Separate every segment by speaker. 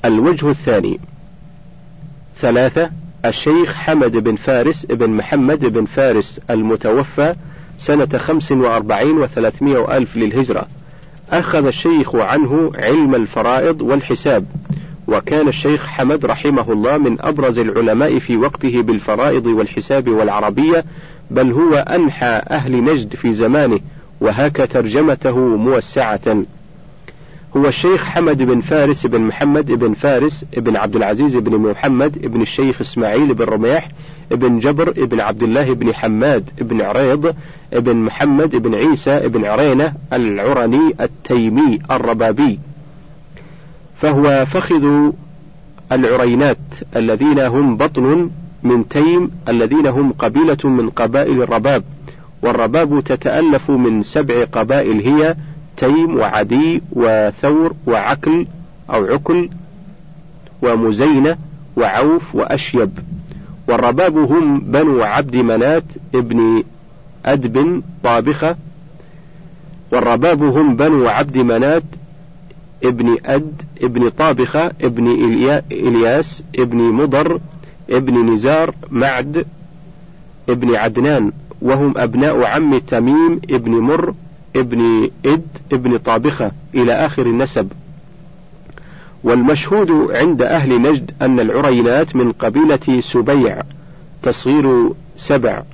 Speaker 1: الوجه الثاني: 3. الشيخ حمد بن فارس بن محمد بن فارس المتوفى سنة 45 و300 ألف للهجرة، أخذ الشيخ عنه علم الفرائض والحساب، وكان الشيخ حمد رحمه الله من أبرز العلماء في وقته بالفرائض والحساب والعربية، بل هو أنحى أهل نجد في زمانه، وهاك ترجمته موسعة. هو الشيخ حمد بن فارس بن محمد بن فارس بن عبد العزيز بن محمد بن الشيخ إسماعيل بن رميح بن جبر بن عبد الله بن حماد بن عريض بن محمد بن عيسى بن عرينة العرني التيمي الربابي، فهو فخذ العرينات الذين هم بطن من تيم، الذين هم قبيلة من قبائل الرباب، والرباب تتألف من 7 قبائل هي تيم وعدي وثور وعكل أو عكل ومزينة وعوف وأشيب. والرباب هم بنو عبد منات ابن أدب طابخة، والرباب هم بنو عبد منات ابن ابن طابخة ابن إلياس ابن مضر ابن نزار معد ابن عدنان، وهم أبناء عم تميم ابن مر ابن ابن طابخة إلى آخر النسب. والمشهود عند أهل نجد أن العرينات من قبيلة سبيع تصغير 7،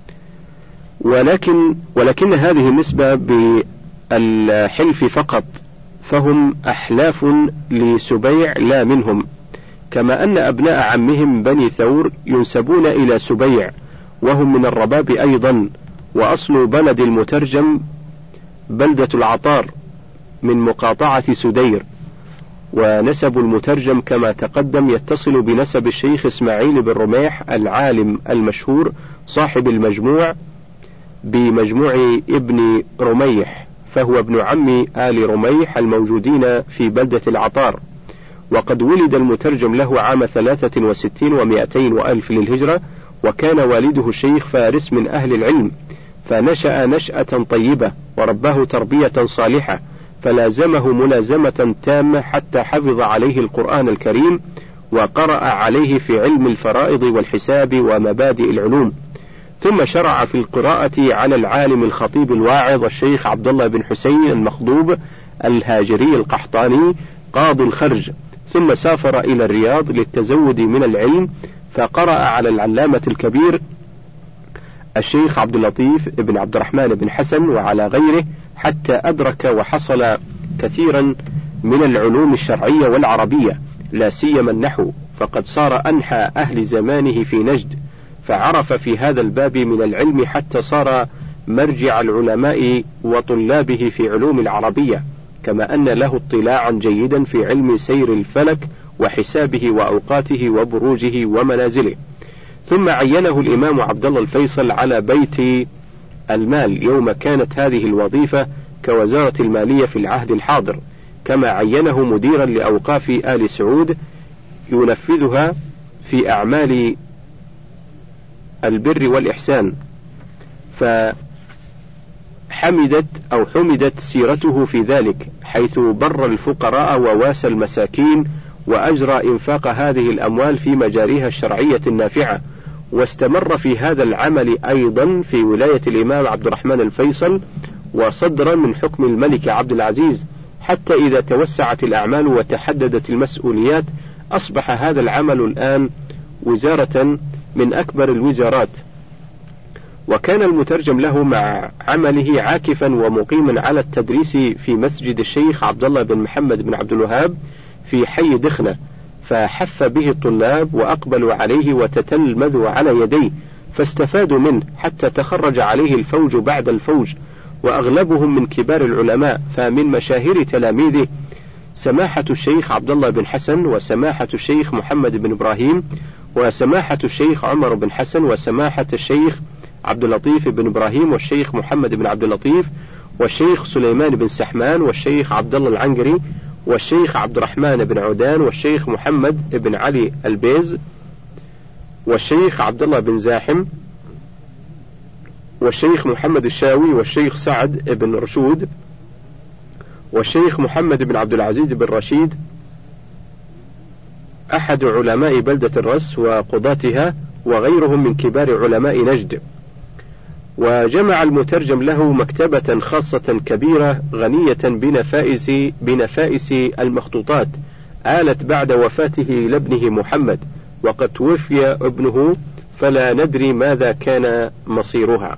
Speaker 1: ولكن هذه النسبة بالحلف فقط، فهم أحلاف لسبيع لا منهم، كما أن أبناء عمهم بني ثور ينسبون إلى سبيع وهم من الرباب أيضا. وأصل بلد المترجم بلدة العطار من مقاطعة سدير، ونسب المترجم كما تقدم يتصل بنسب الشيخ إسماعيل بن رميح العالم المشهور صاحب المجموع بمجموع ابن رميح، فهو ابن عم آل رميح الموجودين في بلدة العطار. وقد ولد المترجم له عام 63 و200 ألف للهجرة، وكان والده الشيخ فارس من أهل العلم، فنشأ نشأة طيبة ورباه تربية صالحة، فلازمه ملازمة تامة حتى حفظ عليه القرآن الكريم، وقرأ عليه في علم الفرائض والحساب ومبادئ العلوم. ثم شرع في القراءة على العالم الخطيب الواعظ الشيخ عبد الله بن حسين المخضوب الهاجري القحطاني قاضي الخرج، ثم سافر إلى الرياض للتزود من العلم، فقرأ على العلامة الكبير الشيخ عبد اللطيف بن عبد الرحمن بن حسن وعلى غيره، حتى أدرك وحصل كثيرا من العلوم الشرعية والعربية، لا سيما النحو، فقد صار أنحى أهل زمانه في نجد، فعرف في هذا الباب من العلم حتى صار مرجع العلماء وطلابه في علوم العربية، كما أن له اطلاعا جيدا في علم سير الفلك وحسابه وأوقاته وبروجه ومنازله. ثم عينه الإمام عبد الله الفيصل على بيت المال يوم كانت هذه الوظيفة كوزارة المالية في العهد الحاضر، كما عينه مديرا لأوقاف آل سعود ينفذها في أعمال البر والإحسان، حمدت سيرته في ذلك، حيث بر الفقراء وواسى المساكين، وأجرى إنفاق هذه الأموال في مجاريها الشرعية النافعة، واستمر في هذا العمل أيضا في ولاية الإمام عبد الرحمن الفيصل، وصدرا من حكم الملك عبد العزيز، حتى إذا توسعت الأعمال وتحددت المسؤوليات أصبح هذا العمل الآن وزارة من أكبر الوزارات. وكان المترجم له مع عمله عاكفا ومقيما على التدريس في مسجد الشيخ عبد الله بن محمد بن عبد الوهاب في حي دخنة، فحف به الطلاب وأقبلوا عليه وتتلمذوا على يديه، فاستفادوا منه حتى تخرج عليه الفوج بعد الفوج، وأغلبهم من كبار العلماء. فمن مشاهير تلاميذه سماحة الشيخ عبد الله بن حسن، وسماحة الشيخ محمد بن إبراهيم، وسماحة الشيخ عمر بن حسن، وسماحة الشيخ عبد اللطيف بن إبراهيم، والشيخ محمد بن عبد اللطيف، والشيخ سليمان بن سحمان، والشيخ عبد الله العنقري، والشيخ عبد الرحمن بن عودان، والشيخ محمد بن علي البيز، والشيخ عبد الله بن زاحم، والشيخ محمد الشاوي، والشيخ سعد بن رشود، والشيخ محمد بن عبد العزيز بن رشيد، أحد علماء بلدة الرس وقضاتها، وغيرهم من كبار علماء نجد. وجمع المترجم له مكتبة خاصة كبيرة غنية بنفائس المخطوطات، آلت بعد وفاته لابنه محمد، وقد توفي ابنه فلا ندري ماذا كان مصيرها.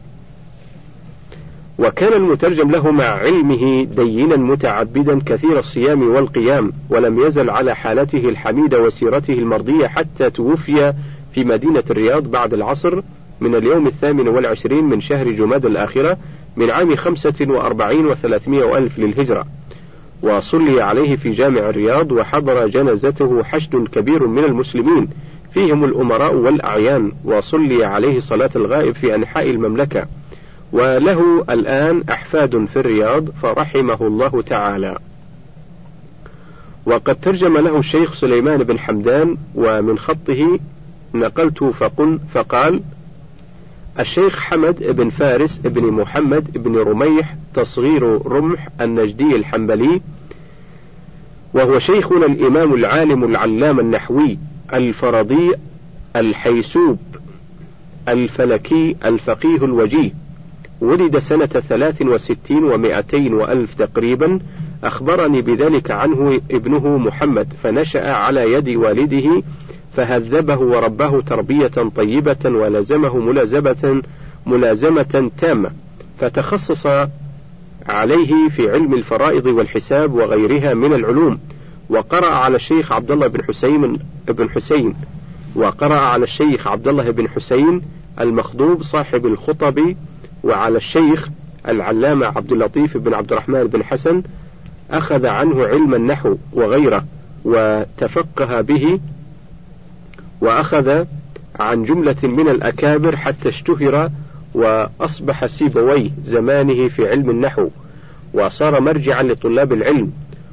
Speaker 1: وكان المترجم له مع علمه دينا متعبدا كثير الصيام والقيام، ولم يزل على حالته الحميدة وسيرته المرضية حتى توفي في مدينة الرياض بعد العصر من اليوم 28 من شهر جماد الآخرة من عام 45 و300 ألف للهجرة، وصلي عليه في جامع الرياض، وحضر جنازته حشد كبير من المسلمين فيهم الأمراء والأعيان، وصلي عليه صلاة الغائب في أنحاء المملكة، وله الآن أحفاد في الرياض فرحمه الله تعالى. وقد ترجم له الشيخ سليمان بن حمدان، ومن خطه نقلت فقال: الشيخ حمد بن فارس بن محمد بن رميح تصغير رمح النجدي الحنبلي، وهو شيخنا الإمام العالم العلام النحوي الفرضي الحيسوب الفلكي الفقيه الوجيه، ولد سنة 63 و200 وألف تقريبا، أخبرني بذلك عنه ابنه محمد، فنشأ على يد والده فهذبه ورباه تربية طيبة، ولزمه ملازمة تامة، فتخصص عليه في علم الفرائض والحساب وغيرها من العلوم، وقرأ على الشيخ عبد الله بن حسين المخضوب صاحب الخطب، وعلى الشيخ العلامة عبد اللطيف بن عبد الرحمن بن حسن، أخذ عنه علم النحو وغيره وتفقه به، وأخذ عن جملة من الأكابر حتى اشتهر، وأصبح سيبويه زمانه في علم النحو، وصار مرجعا لطلاب العلم،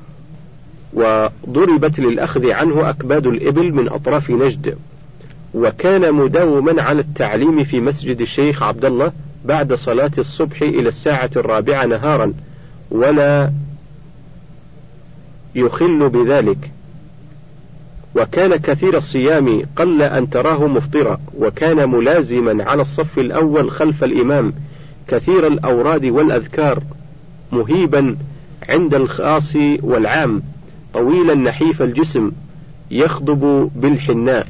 Speaker 1: وضربت للأخذ عنه أكباد الإبل من أطراف نجد. وكان مداوما على التعليم في مسجد الشيخ عبد الله بعد صلاة الصبح إلى 4:00 نهارا، ولا يخل بذلك. وكان كثير الصيام، قل أن تراه مفطرا، وكان ملازما على الصف الأول خلف الإمام، كثير الأوراد والأذكار، مهيبا عند الخاص والعام، طويلا نحيف الجسم يخضب بالحناء.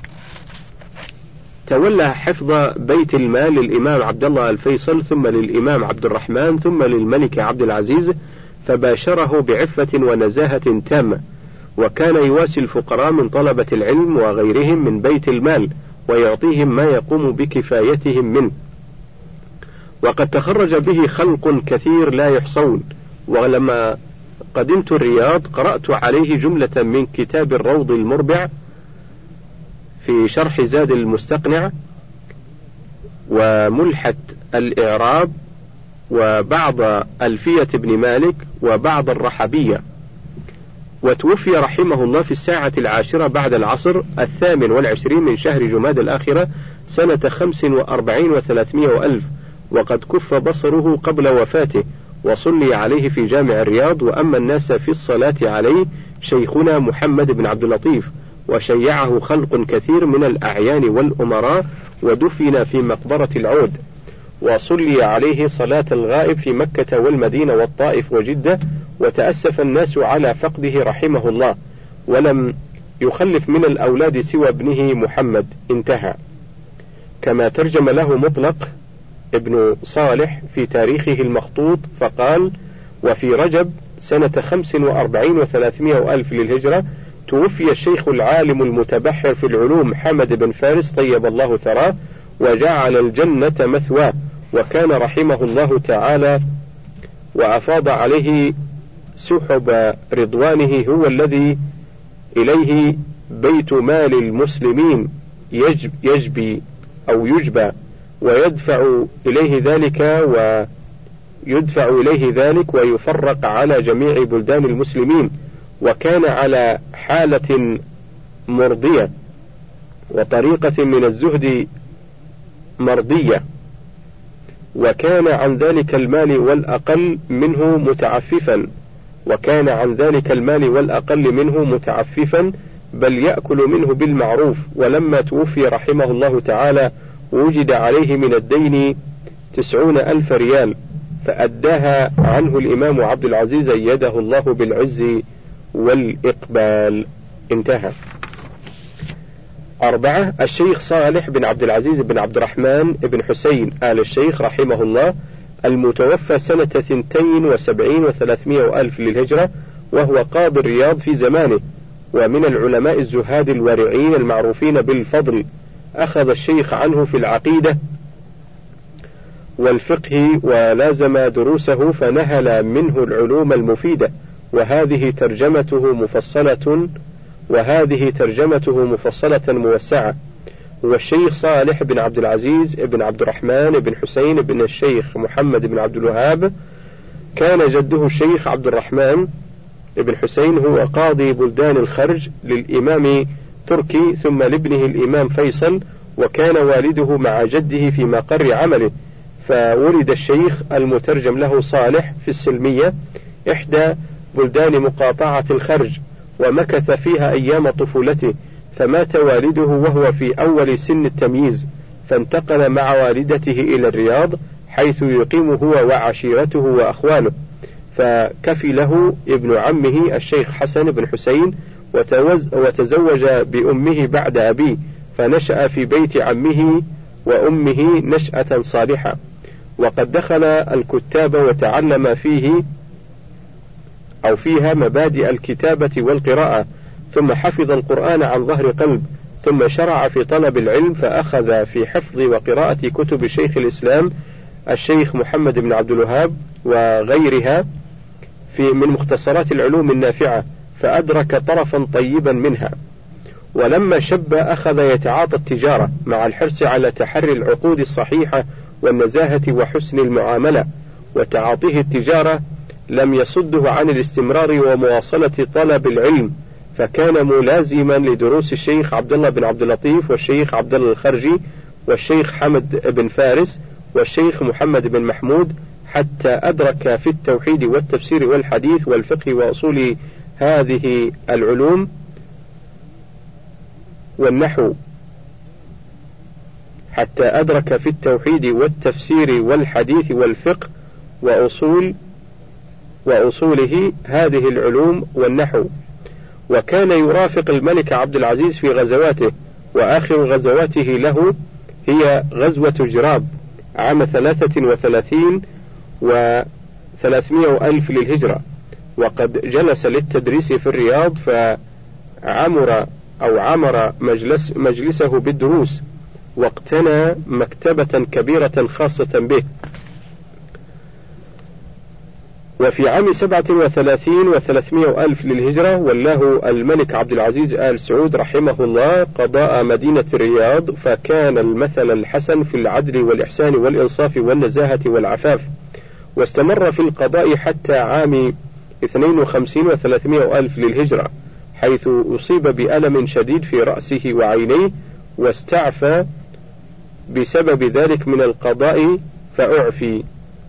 Speaker 1: تولى حفظ بيت المال للإمام عبد الله الفيصل، ثم للإمام عبد الرحمن، ثم للملك عبد العزيز، فباشره بعفة ونزاهة تامة، وكان يواسي الفقراء من طلبة العلم وغيرهم من بيت المال، ويعطيهم ما يقوم بكفايتهم منه. وقد تخرج به خلق كثير لا يحصون. ولما قدمت الرياض قرأت عليه جملة من كتاب الروض المربع في شرح زاد المستقنع، وملحة الإعراب، وبعض ألفية ابن مالك، وبعض الرحبية. وتوفي رحمه الله في 10 بعد العصر 28 من شهر جماد الآخرة سنة 45 و300 ألف، وقد كف بصره قبل وفاته، وصلي عليه في جامع الرياض. وأما الناس في الصلاة عليه شيخنا محمد بن عبد اللطيف، وشيعه خلق كثير من الأعيان والأمراء، ودفن في مقبرة العود، وصلي عليه صلاة الغائب في مكة والمدينة والطائف وجدة، وتأسف الناس على فقده رحمه الله، ولم يخلف من الأولاد سوى ابنه محمد. انتهى. كما ترجم له مطلق ابن صالح في تاريخه المخطوط فقال: وفي رجب سنة 45 و300 ألف للهجرة توفي الشيخ العالم المتبحر في العلوم حمد بن فارس طيب الله ثراه، وجعل الجنة مثواه، وكان رحمه الله تعالى وأفاض عليه سحب رضوانه، هو الذي إليه بيت مال المسلمين يجبي أو يجبى، ويدفع إليه ذلك ويفرق على جميع بلدان المسلمين، وكان على حالة مرضية وطريقة من الزهد مرضية، وكان عن ذلك المال والأقل منه متعففا، بل يأكل منه بالمعروف. ولما توفي رحمه الله تعالى وجد عليه من الدين 90,000 ريال، فأداها عنه الإمام عبد العزيز أيده الله بالعز والإقبال. انتهى. 4. الشيخ صالح بن عبد العزيز بن عبد الرحمن بن حسين آل الشيخ رحمه الله، المتوفى سنة 72 و300 ألف للهجرة، وهو قاضي الرياض في زمانه، ومن العلماء الزهاد الورعين المعروفين بالفضل. أخذ الشيخ عنه في العقيدة والفقه ولازم دروسه فنهل منه العلوم المفيدة، وهذه ترجمته مفصلة موسعة. والشيخ صالح بن عبد العزيز بن عبد الرحمن بن حسين بن الشيخ محمد بن عبد الوهاب، كان جده الشيخ عبد الرحمن بن حسين هو قاضي بلدان الخرج للإمام تركي، ثم لابنه الإمام فيصل، وكان والده مع جده في مقر عمله. فولد الشيخ المترجم له صالح في السلمية، إحدى بلدان مقاطعة الخرج، ومكث فيها أيام طفولته، فمات والده وهو في أول سن التمييز، فانتقل مع والدته إلى الرياض حيث يقيم هو وعشيرته وأخوانه، فكفله ابن عمه الشيخ حسن بن حسين وتزوج بأمه بعد أبيه، فنشأ في بيت عمه وأمه نشأة صالحة، وقد دخل الكتاب وتعلم فيها مبادئ الكتابة والقراءة، ثم حفظ القرآن عن ظهر قلب، ثم شرع في طلب العلم، فأخذ في حفظ وقراءة كتب شيخ الإسلام الشيخ محمد بن عبد الوهاب وغيرها من مختصرات العلوم النافعة، فأدرك طرفا طيبا منها. ولما شب أخذ يتعاطى التجارة مع الحرص على تحري العقود الصحيحة والنزاهة وحسن المعاملة، وتعاطيه التجارة لم يصده عن الاستمرار ومواصلة طلب العلم، فكان ملازما لدروس الشيخ عبد الله بن عبد اللطيف والشيخ عبد الله الخرجي والشيخ حمد بن فارس والشيخ محمد بن محمود، حتى أدرك في التوحيد والتفسير والحديث والفقه وأصول هذه العلوم والنحو، حتى أدرك في التوحيد والتفسير والحديث والفقه وأصوله هذه العلوم والنحو. وكان يرافق الملك عبد العزيز في غزواته، وآخر غزواته له هي غزوة جراب عام 33 و300 ألف للهجرة، وقد جلس للتدريس في الرياض عمر مجلسه بالدروس، واقتنى مكتبة كبيرة خاصة به. وفي عام 37 و300 ألف للهجرة ولاه الملك عبد العزيز آل سعود رحمه الله قضاء مدينة الرياض، فكان المثل الحسن في العدل والإحسان والإنصاف والنزاهة والعفاف، واستمر في القضاء حتى عام 52 و300 ألف للهجرة، حيث أصيب بألم شديد في رأسه وعينيه، واستعفى بسبب ذلك من القضاء فأعفي.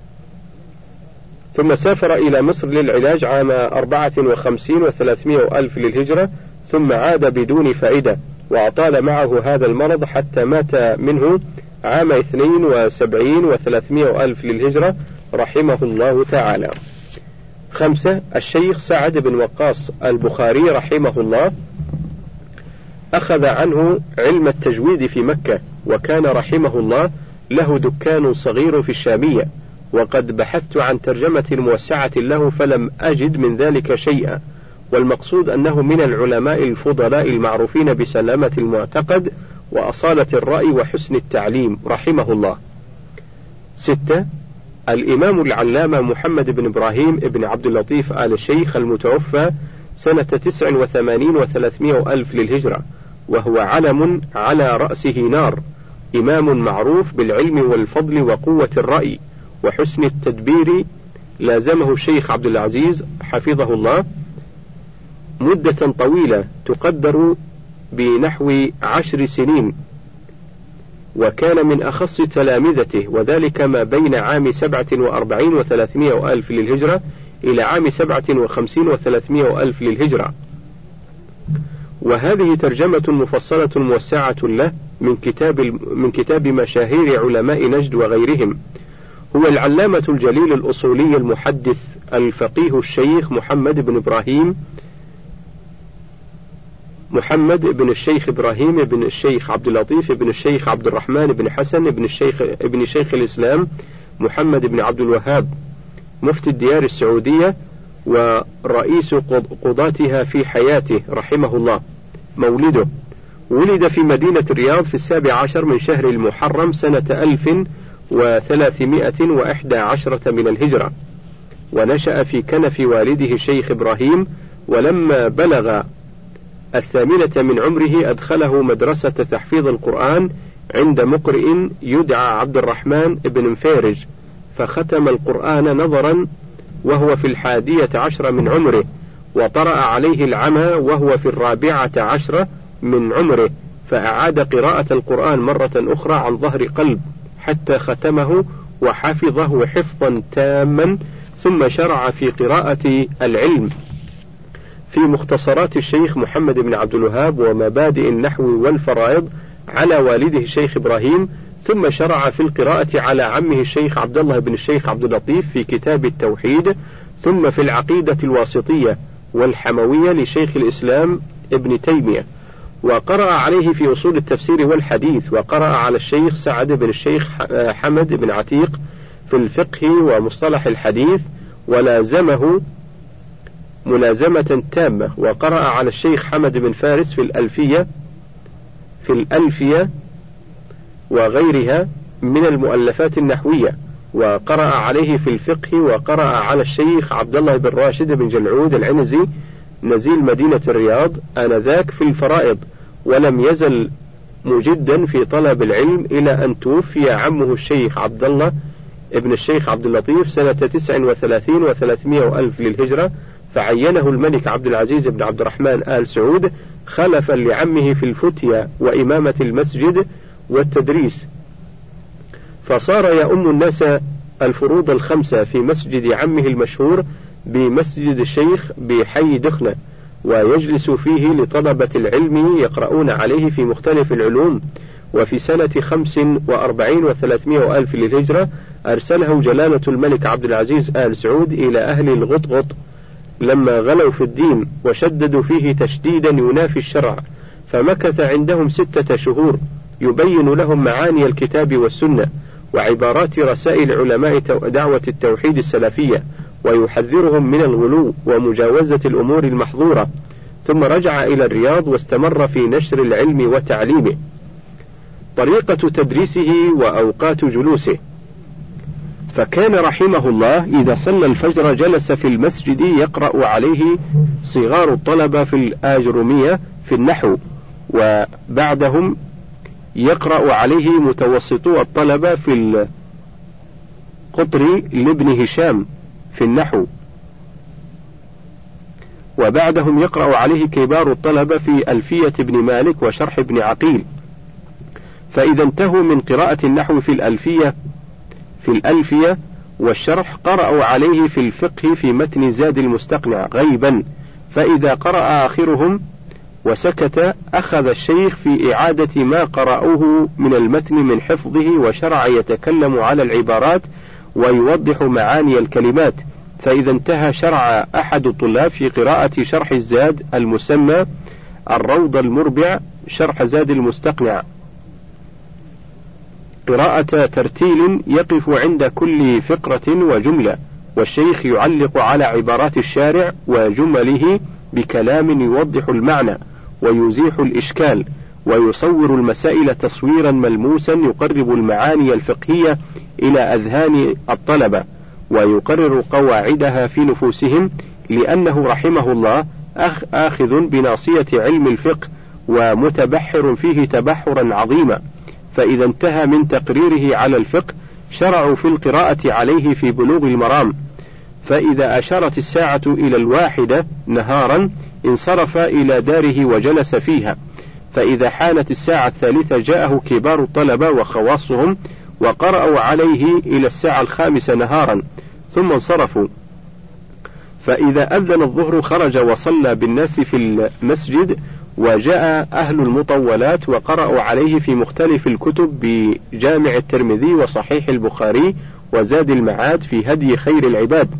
Speaker 1: ثم سافر إلى مصر للعلاج عام 54 و300 ألف للهجرة، ثم عاد بدون فائدة، وأطال معه هذا المرض حتى مات منه عام 72 و300 ألف للهجرة رحمه الله تعالى. 5. الشيخ سعد بن وقاص البخاري رحمه الله، أخذ عنه علم التجويد في مكة، وكان رحمه الله له دكان صغير في الشامية، وقد بحثت عن ترجمة موسعة له فلم أجد من ذلك شيئا، والمقصود أنه من العلماء الفضلاء المعروفين بسلامة المعتقد وأصالة الرأي وحسن التعليم رحمه الله. 6. الإمام العلامة محمد بن إبراهيم بن عبد اللطيف آل الشيخ، المتوفى سنة 89 و300 ألف للهجرة، وهو علم على رأسه نار، إمام معروف بالعلم والفضل وقوة الرأي وحسن التدبير، لازمه الشيخ عبد العزيز حفظه الله مدة طويلة تقدر بنحو 10 سنين، وكان من أخص تلامذته، وذلك ما بين عام 47 و300 ألف للهجرة إلى عام 57 و300 ألف للهجرة. وهذه ترجمة مفصلة موسعة له من كتاب مشاهير علماء نجد وغيرهم. هو العلامة الجليل الأصولي المحدث الفقيه الشيخ محمد بن الشيخ إبراهيم بن الشيخ عبد اللطيف بن الشيخ عبد الرحمن بن حسن بن شيخ الإسلام محمد بن عبد الوهاب، مفتي الديار السعودية ورئيس قضاتها في حياته رحمه الله. مولده: ولد في مدينة الرياض في 17 من شهر المحرم سنة 1311 من الهجرة، ونشأ في كنف والده الشيخ إبراهيم، ولما بلغ 8 من عمره أدخله مدرسة تحفيظ القرآن عند مقرئ يدعى عبد الرحمن بن مفيرج، فختم القرآن نظرا وهو في 11 من عمره، وطرأ عليه العمى وهو في 14 من عمره، فأعاد قراءة القرآن مرة أخرى عن ظهر قلب حتى ختمه وحفظه حفظا تاما، ثم شرع في قراءة العلم في مختصرات الشيخ محمد بن عبد الوهاب ومبادئ النحو والفرائض على والده الشيخ إبراهيم، ثم شرع في القراءة على عمه الشيخ عبد الله بن الشيخ عبد اللطيف في كتاب التوحيد، ثم في العقيدة الواسطية والحموية لشيخ الإسلام ابن تيمية، وقرأ عليه في أصول التفسير والحديث، وقرأ على الشيخ سعد بن الشيخ حمد بن عتيق في الفقه ومصطلح الحديث، ولازمه ملازمة تامة، وقرأ على الشيخ حمد بن فارس في الألفية وغيرها من المؤلفات النحوية، وقرأ عليه في الفقه، وقرأ على الشيخ عبد الله بن راشد بن جلعود العنزي نزيل مدينة الرياض آنذاك في الفرائض، ولم يزل مجدا في طلب العلم إلى أن توفي عمه الشيخ عبد الله ابن الشيخ عبد اللطيف سنة 39 و300 ألف للهجرة، فعينه الملك عبد العزيز بن عبد الرحمن آل سعود خلفا لعمه في الفتية وإمامة المسجد والتدريس، فصار يؤم الناس الفروض الخمسة في مسجد عمه المشهور بمسجد الشيخ بحي دخنة، ويجلس فيه لطلبة العلم يقرؤون عليه في مختلف العلوم. وفي سنة 45 و300 ألف للهجرة أرسله جلالة الملك عبد العزيز آل سعود إلى أهل الغطغط لما غلوا في الدين وشددوا فيه تشديدا ينافي الشرع، فمكث عندهم 6 شهور يبين لهم معاني الكتاب والسنة وعبارات رسائل علماء دعوة التوحيد السلفية، ويحذرهم من الغلو ومجاوزة الأمور المحظورة، ثم رجع إلى الرياض واستمر في نشر العلم وتعليمه. طريقة تدريسه وأوقات جلوسه: فكان رحمه الله إذا صلى الفجر جلس في المسجد يقرأ عليه صغار الطلبة في الآجرومية في النحو، وبعدهم يقرأ عليه متوسطو الطلبة في القطر لابن هشام في النحو، وبعدهم يقرأ عليه كبار الطلبة في ألفية ابن مالك وشرح ابن عقيل، فإذا انتهوا من قراءة النحو في الألفية والشرح قرأوا عليه في الفقه في متن زاد المستقنع غيبا، فإذا قرأ آخرهم وسكت أخذ الشيخ في إعادة ما قرأوه من المتن من حفظه، وشرع يتكلم على العبارات ويوضح معاني الكلمات، فإذا انتهى شرع أحد الطلاب في قراءة شرح الزاد المسمى الروض المربع شرح زاد المستقنع قراءة ترتيل يقف عند كل فقرة وجملة، والشيخ يعلق على عبارات الشارع وجمله بكلام يوضح المعنى ويزيح الإشكال، ويصور المسائل تصويرا ملموسا يقرب المعاني الفقهية إلى أذهان الطلبة ويقرر قواعدها في نفوسهم، لأنه رحمه الله آخذ بناصية علم الفقه ومتبحر فيه تبحرا عظيما. فإذا انتهى من تقريره على الفقه شرعوا في القراءة عليه في بلوغ المرام، فإذا أشارت الساعة إلى 1 نهارا انصرف إلى داره وجلس فيها، فإذا حانت الساعة 3 جاءه كبار الطلبة وخواصهم وقرأوا عليه إلى الساعة 5 نهارا ثم انصرفوا، فإذا أذن الظهر خرج وصلى بالناس في المسجد، وجاء أهل المطولات وقرأوا عليه في مختلف الكتب بجامع الترمذي وصحيح البخاري وزاد المعاد في هدي خير العباد.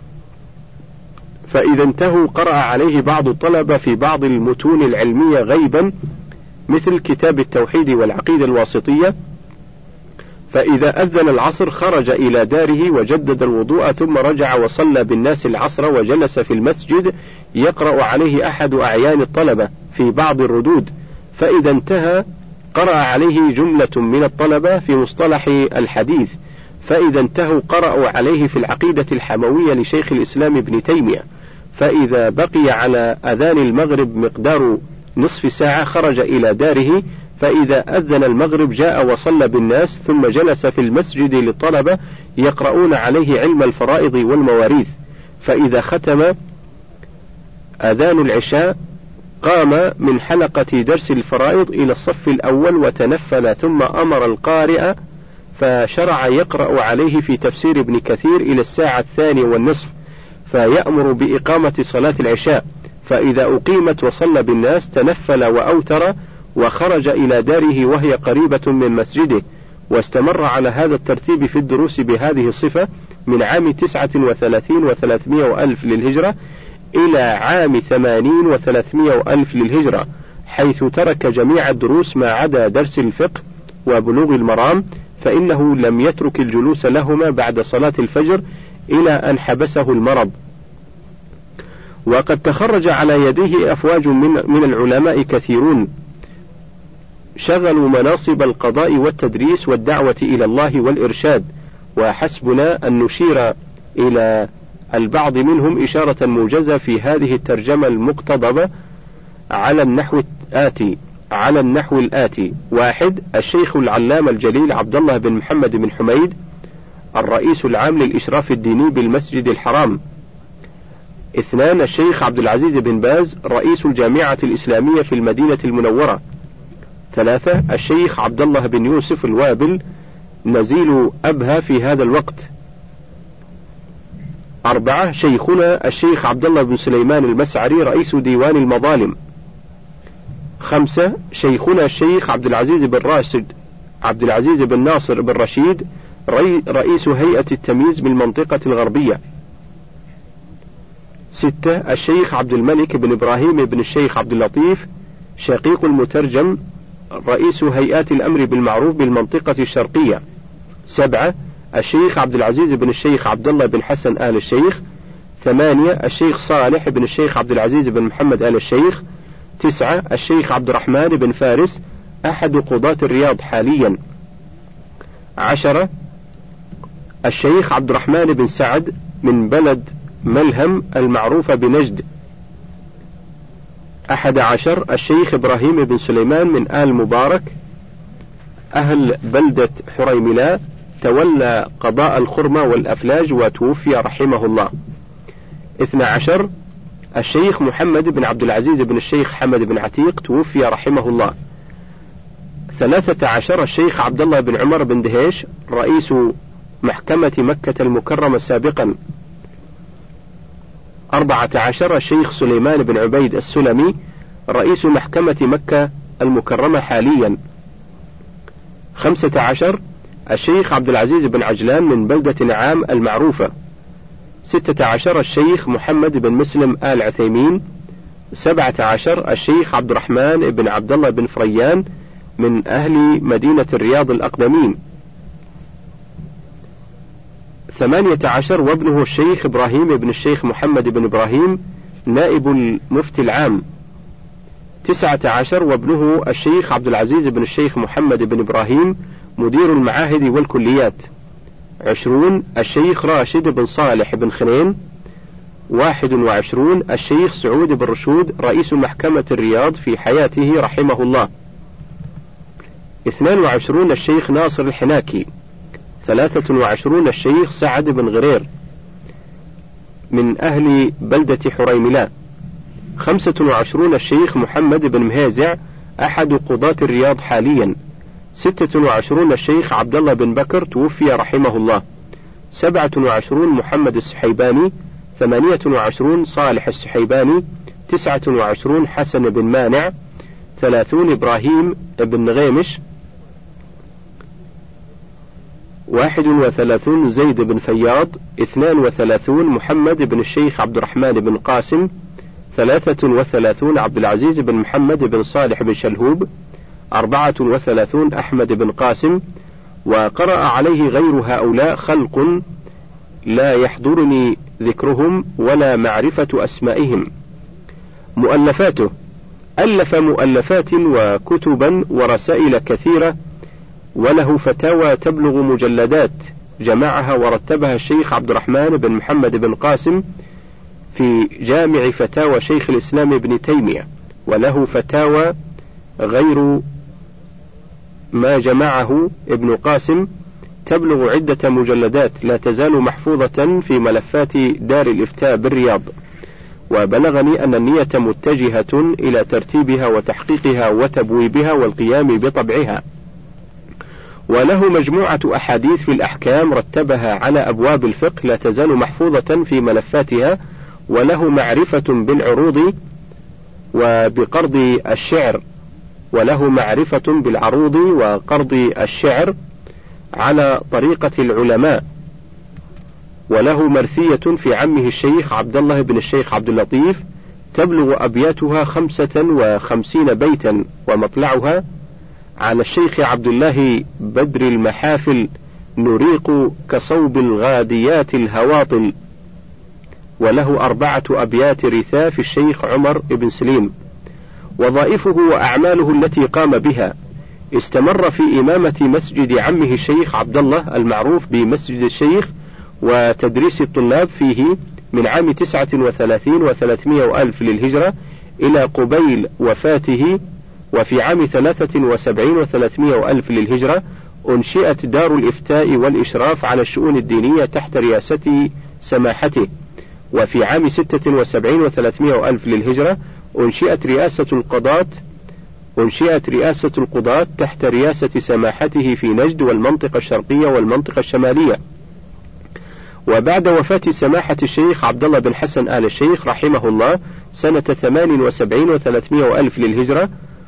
Speaker 1: فإذا انتهوا قرأ عليه بعض الطلبة في بعض المتون العلمية غيبا مثل كتاب التوحيد والعقيدة الواسطية، فإذا أذن العصر خرج إلى داره وجدد الوضوء ثم رجع وصلى بالناس العصر وجلس في المسجد يقرأ عليه أحد أعيان الطلبة في بعض الردود، فإذا انتهى قرأ عليه جملة من الطلبة في مصطلح الحديث، فإذا انتهوا قرأوا عليه في العقيدة الحموية لشيخ الإسلام ابن تيمية، فإذا بقي على أذان المغرب مقدار نصف ساعة خرج إلى داره، فإذا أذن المغرب جاء وصلى بالناس ثم جلس في المسجد للطلبة يقرؤون عليه علم الفرائض والمواريث، فإذا ختم أذان العشاء قام من حلقة درس الفرائض إلى الصف الأول وتنفل ثم أمر القارئ فشرع يقرأ عليه في تفسير ابن كثير إلى الساعة 2:30 فيأمر بإقامة صلاة العشاء، فإذا أقيمت وصلى بالناس تنفل وأوتر وخرج إلى داره وهي قريبة من مسجده، واستمر على هذا الترتيب في الدروس بهذه الصفة من عام 39 و300 ألف للهجرة إلى عام 80 و300 ألف للهجرة، حيث ترك جميع الدروس ما عدا درس الفقه وبلوغ المرام، فإنه لم يترك الجلوس لهما بعد صلاة الفجر إلى أن حبسه المرض. وقد تخرج على يديه أفواج من العلماء كثيرون شغلوا مناصب القضاء والتدريس والدعوة إلى الله والإرشاد، وحسبنا أن نشير إلى البعض منهم إشارة موجزة في هذه الترجمة المقتضبة على النحو الآتي: 1. الشيخ العلامة الجليل عبد الله بن محمد بن حميد الرئيس العام للإشراف الديني بالمسجد الحرام. 2. الشيخ عبد العزيز بن باز رئيس الجامعة الإسلامية في المدينة المنورة. 3. الشيخ عبد الله بن يوسف الوابل نزيل أبها في هذا الوقت. 4. شيخنا الشيخ عبد الله بن سليمان المسعري رئيس ديوان المظالم. 5. شيخنا الشيخ عبد العزيز بن ناصر بن رشيد رئيس هيئة التمييز بالمنطقة الغربية. 6. الشيخ عبد الملك بن إبراهيم بن الشيخ عبد اللطيف شقيق المترجم رئيس هيئات الأمر بالمعروف بالمنطقة الشرقية. 7. الشيخ عبد العزيز بن الشيخ عبد الله بن حسن آل الشيخ. 8. الشيخ صالح بن الشيخ عبد العزيز بن محمد آل الشيخ. 9. الشيخ عبد الرحمن بن فارس أحد قضاة الرياض حاليا. 10. الشيخ عبد الرحمن بن سعد من بلد ملهم المعروفة بنجد. 11. الشيخ إبراهيم بن سليمان من آل مبارك أهل بلدة حريملاء تولى قضاء الخرمة والأفلاج وتوفي رحمه الله. 12. الشيخ محمد بن عبد العزيز بن الشيخ حمد بن عتيق توفي رحمه الله. 13. الشيخ عبد الله بن عمر بن دهيش رئيس محكمة مكة المكرمة سابقا. 14. الشيخ سليمان بن عبيد السلمي رئيس محكمة مكة المكرمة حاليا. 15. الشيخ عبد العزيز بن عجلان من بلدة نعام المعروفة. 16. الشيخ محمد بن مسلم آل عثيمين. 17. الشيخ عبد الرحمن بن عبد الله بن فريان من أهل مدينة الرياض الأقدمين. 18. وابنه الشيخ إبراهيم بن الشيخ محمد بن إبراهيم نائب المفتي العام. 19. وابنه الشيخ عبد العزيز بن الشيخ محمد بن إبراهيم مدير المعاهد والكليات. 20. الشيخ راشد بن صالح بن خنين. 21. الشيخ سعود بن رشود رئيس محكمة الرياض في حياته رحمه الله. 22. الشيخ ناصر الحناكي. 23. الشيخ سعد بن غرير من أهل بلدة حريملاء. 25. الشيخ محمد بن مهازع أحد قضاة الرياض حاليا. 26. الشيخ عبد الله بن بكر توفي رحمه الله. 27. محمد السحيباني. 28. صالح السحيباني. 29. حسن بن مانع. 30 إبراهيم بن غيمش، 31 زيد بن فياض، 32 محمد بن الشيخ عبد الرحمن بن قاسم، 33 عبد العزيز بن محمد بن صالح بن شلهوب، 34 أحمد بن قاسم. وقرأ عليه غير هؤلاء خلق لا يحضرني ذكرهم ولا معرفة أسمائهم. مؤلفاته: ألف مؤلفات وكتبا ورسائل كثيرة، وله فتاوى تبلغ مجلدات، جمعها ورتبها الشيخ عبد الرحمن بن محمد بن قاسم في جامع فتاوى شيخ الإسلام ابن تيمية، وله فتاوى غير ما جمعه ابن قاسم تبلغ عدة مجلدات، لا تزال محفوظة في ملفات دار الإفتاء بالرياض. وبلغني أن النية متجهة إلى ترتيبها وتحقيقها وتبويبها والقيام بطبعها. وله مجموعة أحاديث في الأحكام رتبها على أبواب الفقه، لا تزال محفوظة في ملفاتها. وله معرفة بالعروض وبقرض الشعر، وله معرفة بالعروض وقرض الشعر على طريقة العلماء. وله مرثية في عمه الشيخ عبد الله بن الشيخ عبد اللطيف تبلغ أبياتها 55 بيتا، ومطلعها على الشيخ عبد الله بدر المحافل نريق كصوب الغاديات الهواطل. وله 4 أبيات رثاء في الشيخ عمر بن سليم. وظائفه وأعماله التي قام بها: استمر في إمامة مسجد عمه الشيخ عبد الله المعروف بمسجد الشيخ وتدريس الطلاب فيه من عام 39 و300 ألف للهجرة إلى قبيل وفاته. وفي عام 73 و300 ألف للهجرة أنشئت دار الإفتاء والإشراف على الشؤون الدينية تحت رئاسة سماحته. وفي عام 76 و300 ألف للهجرة أنشئت رئاسة القضاة تحت رئاسة سماحته في نجد والمنطقة الشرقية والمنطقة الشمالية. وبعد وفاة سماحة الشيخ عبد الله بن حسن آل الشيخ رحمه الله سنة 78 و300 ألف للهجرة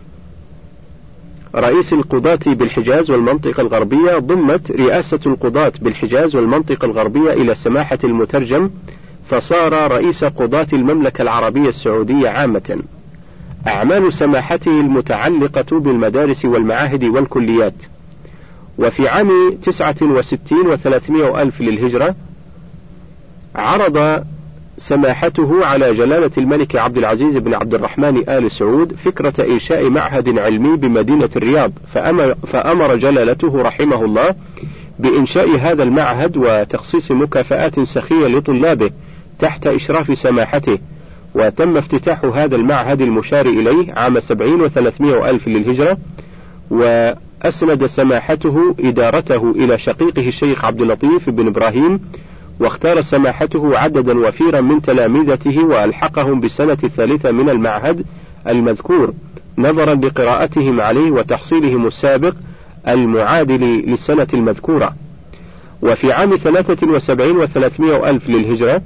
Speaker 1: رئيس القضاة بالحجاز والمنطقة الغربية، ضمت رئاسة القضاة بالحجاز والمنطقة الغربية إلى سماحة المترجم، فصار رئيس قضاة المملكة العربية السعودية عامة. أعمال سماحته المتعلقة بالمدارس والمعاهد والكليات. وفي عام 69 و300 ألف للهجرة عرض سماحته على جلالة الملك عبد العزيز بن عبد الرحمن آل سعود فكرة إنشاء معهد علمي بمدينة الرياض، فأمر جلالته رحمه الله بإنشاء هذا المعهد وتخصيص مكافآت سخية لطلابه تحت إشراف سماحته. وتم افتتاح هذا المعهد المشار إليه عام 70 و300 ألف للهجرة. وأسند سماحته إدارته إلى شقيقه الشيخ عبد اللطيف بن إبراهيم، واختار سماحته عددا وفيرا من تلامذته وألحقهم بالسنة الثالثة من المعهد المذكور نظرا لقراءتهم عليه وتحصيلهم السابق المعادل للسنة المذكورة. وفي عام 73 و300 ألف للهجرة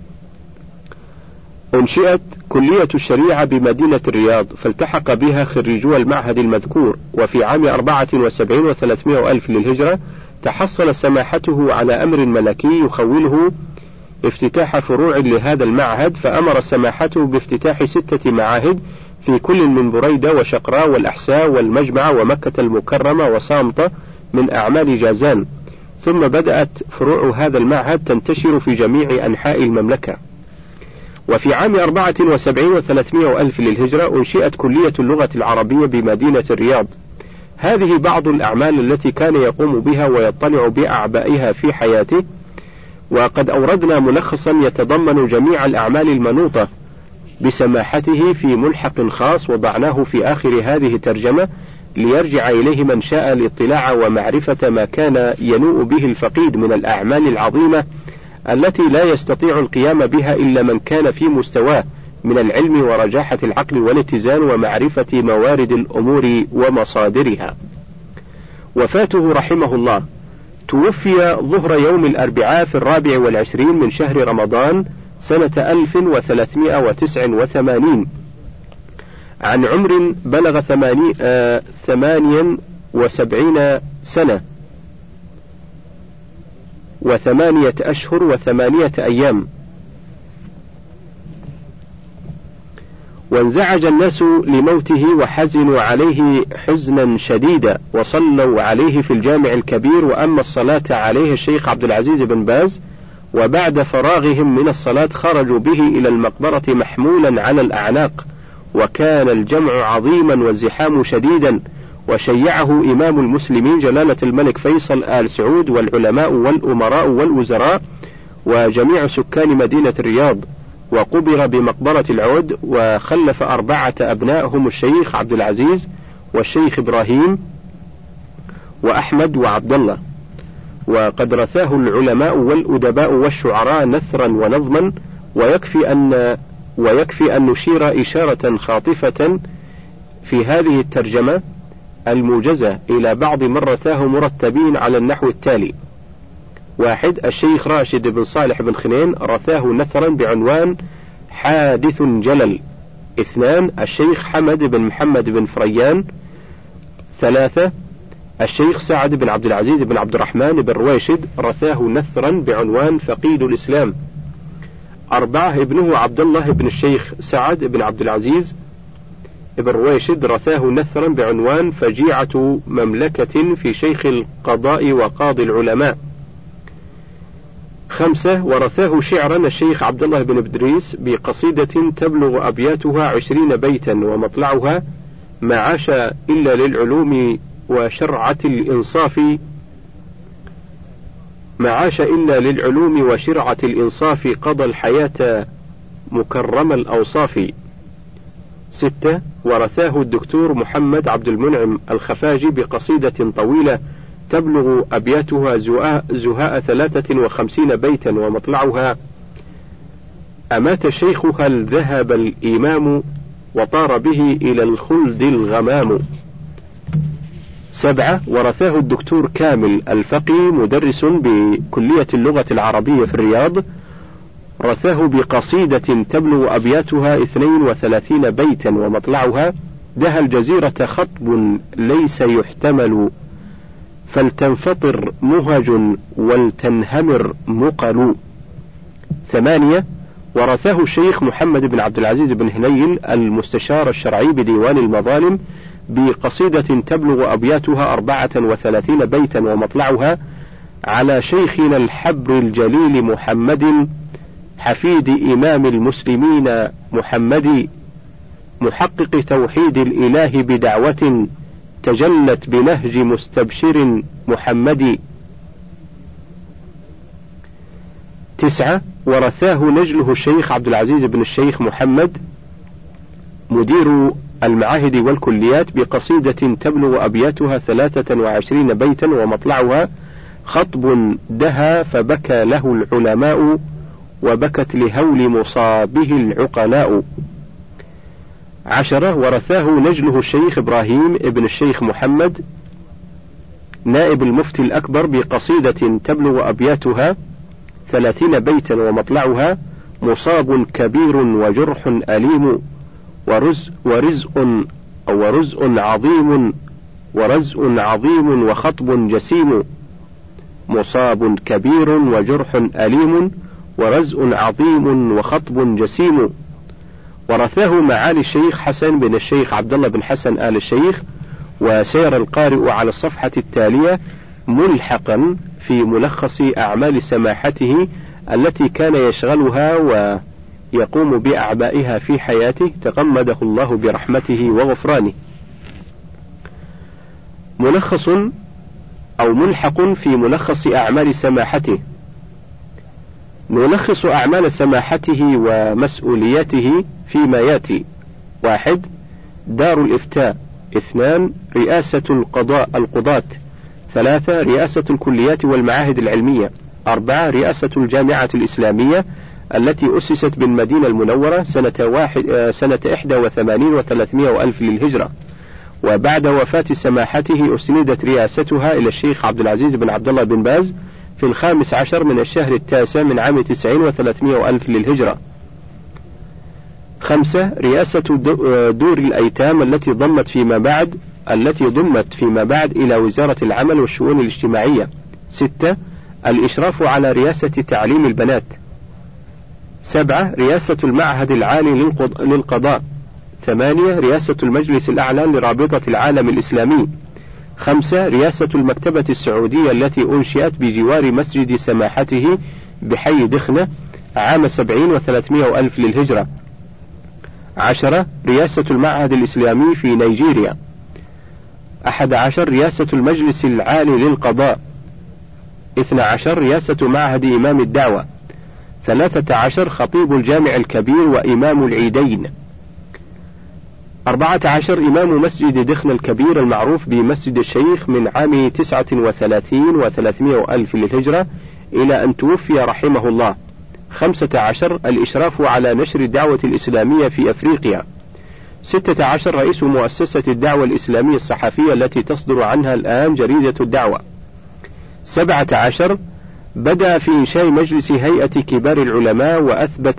Speaker 1: أنشئت كلية الشريعة بمدينة الرياض، فالتحق بها خريجو المعهد المذكور. وفي عام 74 و300 ألف للهجرة تحصل سماحته على أمر ملكي يخوله افتتاح فروع لهذا المعهد، فأمر سماحته بافتتاح 6 معاهد في كل من بريدة وشقراء والأحساء والمجمع ومكة المكرمة وصامتة من أعمال جازان. ثم بدأت فروع هذا المعهد تنتشر في جميع أنحاء المملكة. وفي عام 74 و300 ألف للهجرة أنشئت كلية اللغة العربية بمدينة الرياض. هذه بعض الأعمال التي كان يقوم بها ويطلع بأعبائها في حياته، وقد أوردنا ملخصا يتضمن جميع الأعمال المنوطة بسماحته في ملحق خاص وضعناه في آخر هذه الترجمة ليرجع إليه من شاء الاطلاع ومعرفة ما كان ينوء به الفقيد من الأعمال العظيمة التي لا يستطيع القيام بها إلا من كان في مستواه من العلم ورجاحة العقل والاتزان ومعرفة موارد الأمور ومصادرها. وفاته رحمه الله: توفي ظهر يوم الأربعاء في 24 من شهر رمضان سنة 1389 عن عمر بلغ 78 سنة و8 أشهر و8 أيام. وانزعج الناس لموته وحزنوا عليه حزنا شديدا، وصلوا عليه في الجامع الكبير، وأما الصلاة عليه الشيخ عبد العزيز بن باز، وبعد فراغهم من الصلاة خرجوا به إلى المقبرة محمولا على الأعناق، وكان الجمع عظيما والزحام شديدا، وشيعه إمام المسلمين جلالة الملك فيصل آل سعود والعلماء والأمراء والوزراء وجميع سكان مدينة الرياض، وقبر بمقبرة العود، وخلف 4 أبناء هم الشيخ عبد العزيز والشيخ إبراهيم وأحمد وعبد الله. وقد رثاه العلماء والأدباء والشعراء نثرا ونظما، ويكفي أن نشير إشارة خاطفة في هذه الترجمة الموجزة إلى بعض من رثاه مرتبين على النحو التالي: 1. الشيخ راشد بن صالح بن خنين رثاه نثرا بعنوان حادث جلل. 2. الشيخ حمد بن محمد بن فريان. 3. الشيخ سعد بن عبد العزيز بن عبد الرحمن بن رويشد رثاه نثرا بعنوان فقيد الإسلام. 4. ابنه عبد الله بن الشيخ سعد بن عبد العزيز بن رويشد رثاه نثرا بعنوان فجيعة مملكة في شيخ القضاء وقاضي العلماء. 5. ورثاه شعرا الشيخ عبد الله بن إدريس بقصيدة تبلغ أبياتها 20 بيتا، ومطلعها: ما عاش إلا للعلوم وشرعة الإنصاف، ما عاش إلا للعلوم وشرعة الإنصاف، قضى الحياة مكرم الأوصاف. 6. ورثاه الدكتور محمد عبد المنعم الخفاجي بقصيدة طويلة تبلغ أبياتها زهاء 53 بيتا، ومطلعها: أمات الشيخ هل ذهب الإمام وطار به إلى الخلد الغمام. 7. ورثاه الدكتور كامل الفقي مدرس بكلية اللغة العربية في الرياض، رثاه بقصيدة تبلغ أبياتها 32 بيتا، ومطلعها: دها الجزيرة خطب ليس يحتمل، فلتنفطر مهج ولتنهمر مقل. 8. ورثاه الشيخ محمد بن عبد العزيز بن هنيل المستشار الشرعي بديوان المظالم بقصيدة تبلغ أبياتها 34 بيتا، ومطلعها: على شيخنا الحبر الجليل محمد، حفيد إمام المسلمين محمد، محقق توحيد الإله بدعوة تجلت بنهج مستبشر محمد. 9. ورثاه نجله الشيخ عبد العزيز بن الشيخ محمد مدير المعاهد والكليات بقصيدة تبلغ أبياتها 23 بيتا، ومطلعها: خطب دها فبكى له العلماء، وبكت لهول مصابه العقلاء. 10. ورثاه نجله الشيخ إبراهيم ابن الشيخ محمد نائب المفتي الأكبر بقصيدة تبلغ أبياتها 30 بيتا، ومطلعها: مصاب كبير وجرح أليم، ورزء عظيم وخطب جسيم. مصاب كبير وجرح أليم، ورزء عظيم وخطب جسيم. ورثاه معالي الشيخ حسن بن الشيخ عبد الله بن حسن آل الشيخ. وسير القارئ على الصفحة التالية ملحقا في ملخص أعمال سماحته التي كان يشغلها ويقوم بأعبائها في حياته، تغمده الله برحمته وغفرانه. ملخص أو ملحق في ملخص أعمال سماحته. نلخص أعمال سماحته ومسؤولياته فيما يأتي: 1. دار الإفتاء. 2. رئاسة القضاة. 3. رئاسة الكليات والمعاهد العلمية. 4. رئاسة الجامعة الإسلامية التي أسست بالمدينة المنورة سنة 81 و300 ألف للهجرة، وبعد وفاة سماحته أسندت رئاستها إلى الشيخ عبد العزيز بن عبد الله بن باز في 15 من الشهر 9 من عام 90 و300 ألف للهجرة. 5. رئاسة دور الأيتام التي ضمت فيما بعد إلى وزارة العمل والشؤون الاجتماعية. 6. الإشراف على رئاسة تعليم البنات. 7. رئاسة المعهد العالي للقضاء. 8. رئاسة المجلس الأعلى لرابطة العالم الإسلامي. 5. رئاسة المكتبة السعودية التي أنشئت بجوار مسجد سماحته بحي دخنة عام 70 و300 ألف للهجرة. 10. رئاسة المعهد الإسلامي في نيجيريا. 11. رئاسة المجلس العالي للقضاء. 12. رئاسة معهد إمام الدعوة. 13. خطيب الجامع الكبير وإمام العيدين. 14. إمام مسجد دخن الكبير المعروف بمسجد الشيخ من عام 39 و300 ألف للهجرة إلى أن توفي رحمه الله. 15. الإشراف على نشر الدعوة الإسلامية في أفريقيا. 16. رئيس مؤسسة الدعوة الإسلامية الصحفية التي تصدر عنها الآن جريدة الدعوة. 17. بدأ في إنشاء مجلس هيئة كبار العلماء وأثبت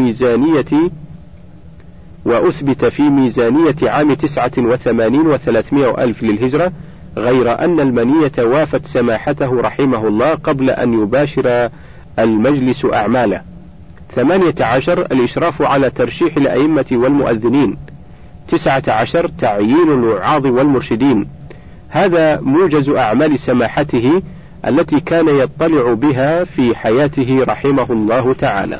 Speaker 1: في ميزانية عام 89 و300 ألف للهجرة، غير أن المنية وافت سماحته رحمه الله قبل أن يباشر المجلس أعماله. 18. الإشراف على ترشيح الأئمة والمؤذنين. 19. تعيين الوعاظ والمرشدين. هذا موجز أعمال سماحته التي كان يطلع بها في حياته رحمه الله تعالى.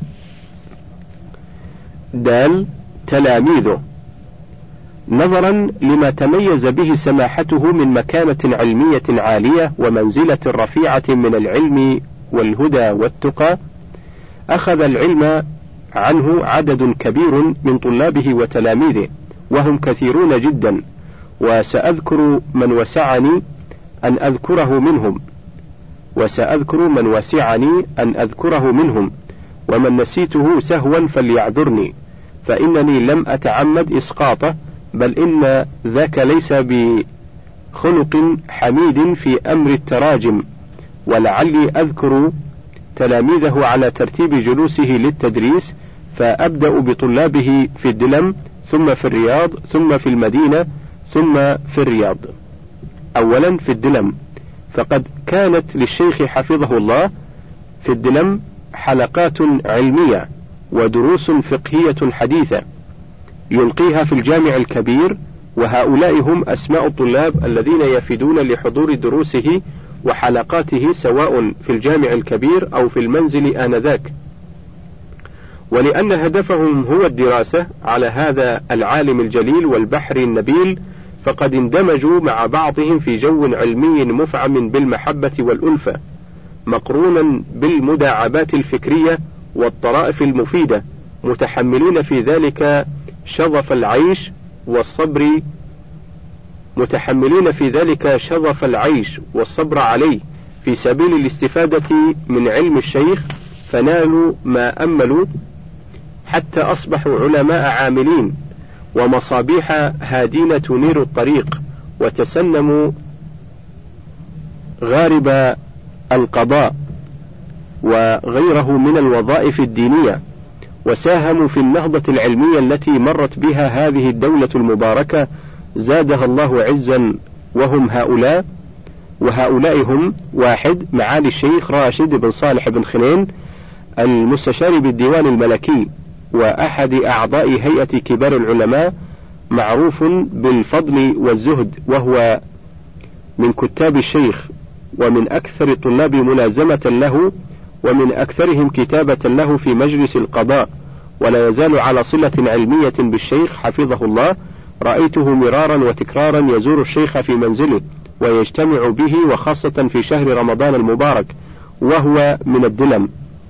Speaker 1: د. تلاميذه. نظرا لما تميز به سماحته من مكانة علمية عالية ومنزلة رفيعة من العلم والهدى والتقى، أخذ العلم عنه عدد كبير من طلابه وتلاميذه، وهم كثيرون جدا، وسأذكر من وسعني أن أذكره منهم، ومن نسيته سهوا فليعذرني، فإنني لم أتعمد إسقاطه، بل إن ذاك ليس بخلق حميد في أمر التراجم، ولعلي أذكر تلاميذه على ترتيب جلوسه للتدريس، فأبدأ بطلابه في الدلم، ثم في الرياض، ثم في المدينة، ثم في الرياض. أولا في الدلم، فقد كانت للشيخ حفظه الله في الدلم حلقات علمية ودروس فقهية حديثة يلقيها في الجامع الكبير، وهؤلاء هم أسماء الطلاب الذين يفدون لحضور دروسه وحلقاته سواء في الجامع الكبير أو في المنزل آنذاك. ولأن هدفهم هو الدراسة على هذا العالم الجليل والبحر النبيل، فقد اندمجوا مع بعضهم في جو علمي مفعم بالمحبة والألفة، مقرونا بالمداعبات الفكرية والطرائف المفيدة، متحملين في ذلك شظف العيش والصبر عليه في سبيل الاستفادة من علم الشيخ، فنالوا ما أملوا حتى أصبحوا علماء عاملين ومصابيح هادين تنير الطريق، وتسنموا غارب القضاء وغيره من الوظائف الدينية، وساهموا في النهضة العلمية التي مرت بها هذه الدولة المباركة زادها الله عزا. وهؤلاء هم: 1. معالي الشيخ راشد بن صالح بن خنين، المستشار بالديوان الملكي وأحد أعضاء هيئة كبار العلماء، معروف بالفضل والزهد، وهو من كتاب الشيخ، ومن أكثر الطلاب ملازمة له، ومن أكثرهم كتابة له في مجلس القضاء، ولا يزال على صلة علمية بالشيخ حفظه الله. رأيته مرارا وتكرارا يزور الشيخ في منزله ويجتمع به، وخاصة في شهر رمضان المبارك، وهو من الدلم.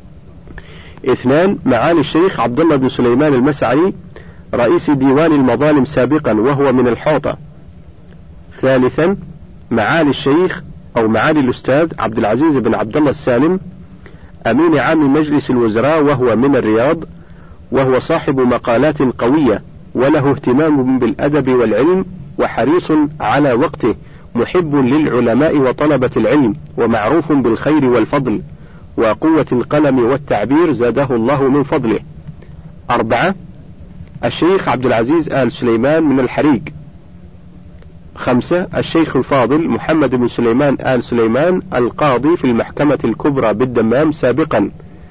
Speaker 1: 2. معالي الشيخ عبد الله بن سليمان المسعري، رئيس ديوان المظالم سابقا، وهو من الحوطة. 3. معالي الشيخ أو معالي الأستاذ عبد العزيز بن عبد الله السالم، أمين عام مجلس الوزراء، وهو من الرياض، وهو صاحب مقالات قوية، وله اهتمام بالأدب والعلم، وحريص على وقته، محب للعلماء وطلبة العلم، ومعروف بالخير والفضل وقوة القلم والتعبير، زاده الله من فضله. 4. الشيخ عبد العزيز آل سليمان من الحريق. 5. الشيخ الفاضل محمد بن سليمان آل سليمان القاضي في المحكمة الكبرى بالدمام سابقا،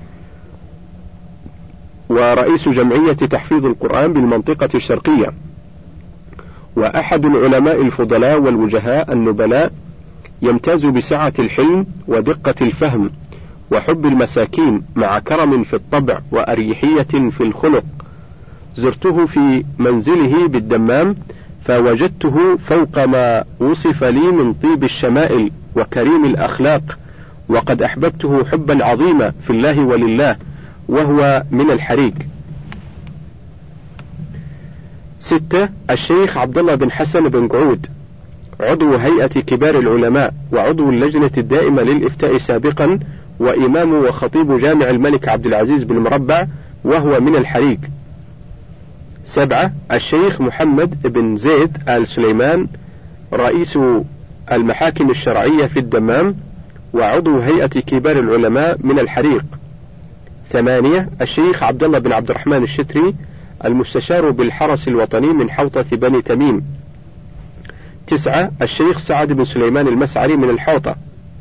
Speaker 1: ورئيس جمعية تحفيظ القرآن بالمنطقة الشرقية، وأحد العلماء الفضلاء والوجهاء النبلاء، يمتاز بسعة الحلم ودقة الفهم وحب المساكين مع كرم في الطبع وأريحية في الخلق. زرته في منزله بالدمام فوجدته فوق ما وصف لي من طيب الشمائل وكريم الأخلاق، وقد أحببته حبا عظيما في الله ولله، وهو من الحريق. 6. الشيخ عبد الله بن حسن بن قعود، عضو هيئة كبار العلماء وعضو اللجنة الدائمة للإفتاء سابقا، وإمام وخطيب جامع الملك عبد العزيز بالمربع، وهو من الحريق. 7. الشيخ محمد بن زيد آل سليمان، رئيس المحاكم الشرعية في الدمام وعضو هيئة كبار العلماء من الحريق. 8. الشيخ عبد الله بن عبد الرحمن الشتري، المستشار بالحرس الوطني من حوطة بني تميم. 9. الشيخ سعد بن سليمان المسعري من الحوطة.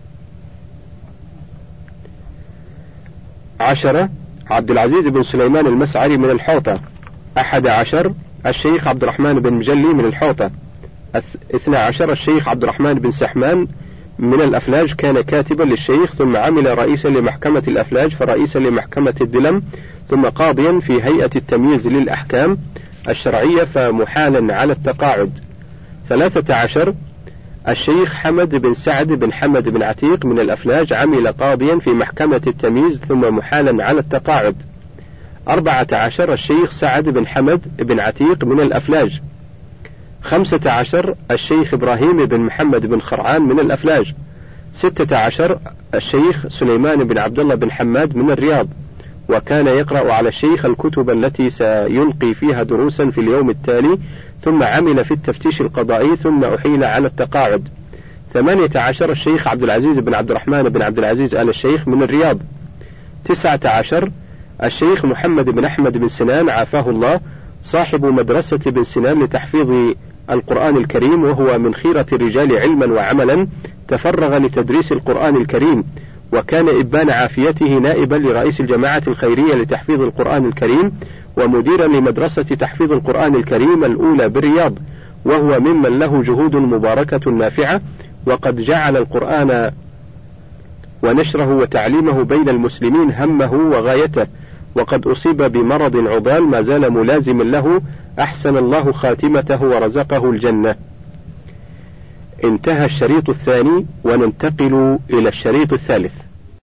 Speaker 1: 10. عبد العزيز بن سليمان المسعري من الحوطة. 11. الشيخ عبد الرحمن بن مجلي من الحوطة. 12. الشيخ عبد الرحمن بن سحمان من الأفلاج، كان كاتبا للشيخ ثم عمل رئيسا لمحكمة الأفلاج فرئيسا لمحكمة الدلم ثم قاضيا في هيئة التمييز للأحكام الشرعية فمحالا على التقاعد. 13. الشيخ حمد بن سعد بن حمد بن عتيق من الأفلاج، عمل قاضيا في محكمة التمييز ثم محالا على التقاعد. 14. الشيخ سعد بن حمد بن عتيق من الأفلاج. 15. الشيخ إبراهيم بن محمد بن خرعان من الأفلاج. 16. الشيخ سليمان بن عبد الله بن حماد من الرياض، وكان يقرأ على الشيخ الكتب التي سيلقي فيها دروسا في اليوم التالي، ثم عمل في التفتيش القضائي ثم أحيل على التقاعد. 18. الشيخ عبد العزيز بن عبد الرحمن بن عبد العزيز آل الشيخ من الرياض. 19. الشيخ محمد بن أحمد بن سنان عافاه الله، صاحب مدرسة بن سنان لتحفيظ القرآن الكريم، وهو من خيرة الرجال علما وعملا، تفرغ لتدريس القرآن الكريم، وكان إبان عافيته نائبا لرئيس الجماعة الخيرية لتحفيظ القرآن الكريم ومديرا لمدرسة تحفيظ القرآن الكريم الأولى بالرياض، وهو ممن له جهود مباركة نافعة، وقد جعل القرآن ونشره وتعليمه بين المسلمين همه وغايته، وقد أصيب بمرض عضال ما زال ملازما له، أحسن الله خاتمته ورزقه الجنة. انتهى الشريط الثاني، وننتقل إلى الشريط الثالث.